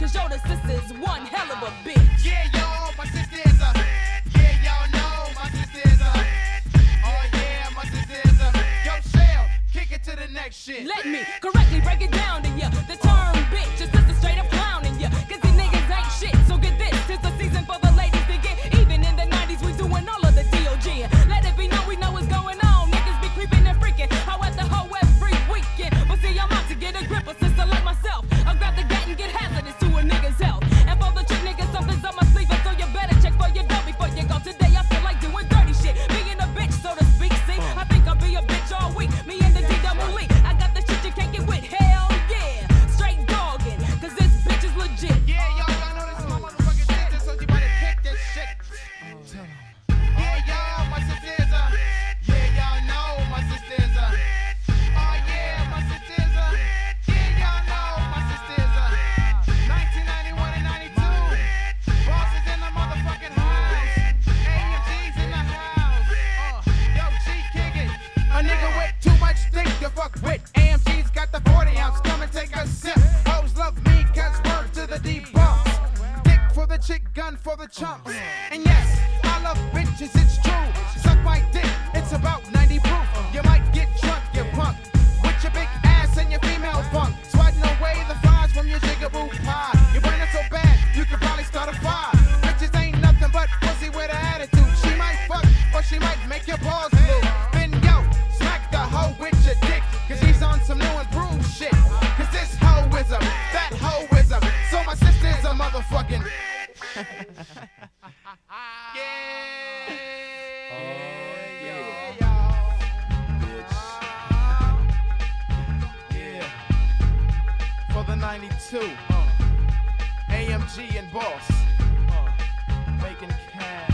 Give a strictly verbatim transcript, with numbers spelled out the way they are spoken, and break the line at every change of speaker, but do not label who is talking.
cause yo, the sister's one hell of a bitch.
Yeah, yo, my sister is a yeah, y'all know my sister is a oh yeah, my sister is a yo, Shell, kick it to the next shit.
Let me correctly break it down to ya. The term bitch, your sister straight up clowning ya. Cause these niggas ain't shit, so get this. Tis the season for the ladies to get. Even in the nineties, we doing all of the D O G. Let it be known we know what's going on. Niggas be creeping and freaking. How at the hoe every weekend. But see, I'm out to get a grip, a sister like myself. I'll grab the gat and get hazardous to a nigga's health. And for the chick niggas, something's on my sleeve. So you better check for your dough before you go. Today I feel like doing dirty shit. Being a bitch, so to speak. See, I think I'll be a bitch all week. Me and the D double E. I got the shit you can't get with. Hell yeah. Straight dogging. Cause this bitch is legit.
Yeah, y'all, y'all know this is my motherfucking shit, so you better kick this shit. Yeah, y'all, my sister is a yeah, y'all know my sister is a oh yeah, my sister is a yeah, y'all know my sister is a nineteen ninety-one and ninety-two. Boss is in the motherfucking house. A M G's in the house. Uh, yo, G, kick it. A nigga with too much dick to fuck with. A M G's got the forty ounce. Come and take a sip. Hoes love me, cause word to the deep boss. Dick for the chick, gun for the chumps. And yes, I love bitches, it's true. Suck my dick, it's about ninety proof. You might get drunk, you punk. With your big ass and your female funk. Swatting away the flies from your jigaboo pie. You're burning so bad, you could probably start a fire. Bitches ain't nothing but pussy with an attitude. She might fuck, or she might make your balls blue. Then yo, smack the hoe with your dick. Cause she's on some new improved shit. Cause this hoe is a, that hoe is a. So my sister is a motherfucking yeah.
Oh,
yeah, y'all. Yeah. For the ninety-two, uh, A M G and Boss, uh, making cash.